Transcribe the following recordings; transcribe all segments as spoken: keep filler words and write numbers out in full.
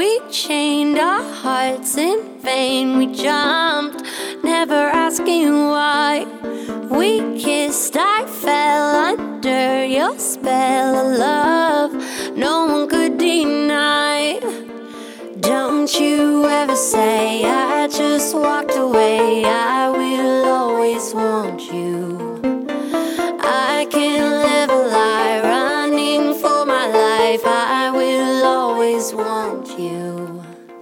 we chained our hearts in vain. We jumped, never asking why. We kissed, I fell under your spell of love no one could deny. Don't you ever say I just walked away. I will always want you. I can't live a lie, running for my life. I will always want you.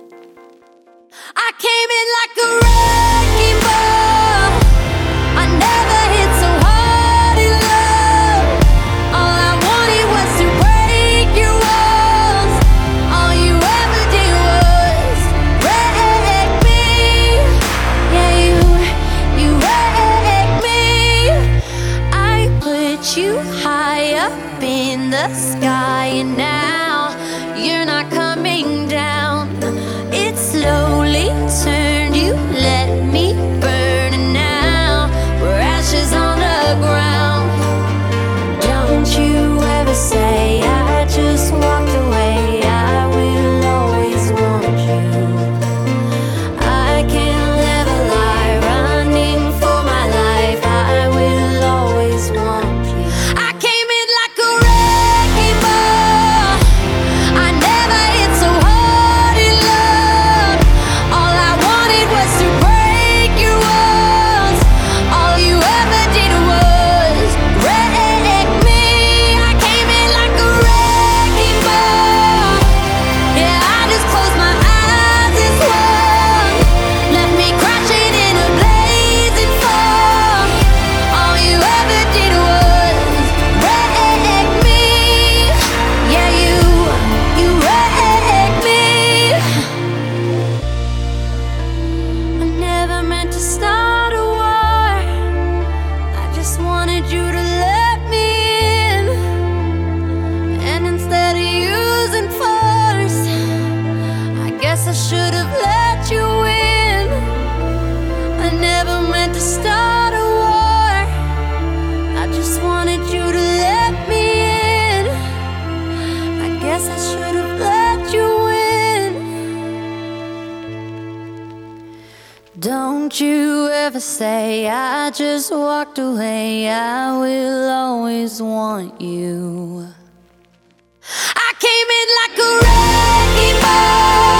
I came in like a wrecking ball. I never hit so hard in love. All I wanted was to break your walls. All you ever did was wreck me. Yeah, you, you wrecked me. I put you high up in the sky, and now you're not coming down. It slowly turned, you let me burn, and now we're ashes on the ground. Don't you ever say I just walked away. I will always want you. I can't live a lie, running for my life. I will always want you. I came in like a wrecking ball. I never hit so hard in love. All I wanted was to break your walls. All you ever did was wreck me. I came in like a wrecking ball. Yeah, I just closed my eyes and swung. Left me crashing in a blazing fall. All you ever did was wreck me. Yeah, you, you wrecked me. I never meant to start a war. I just wanted you to let me in. And instead of using force, I guess I should have let you in. I never meant to start a war. I just wanted you to let me in. I guess I should have let you in. Don't you ever say I just walked away. I will always want you. I came in like a wrecking ball.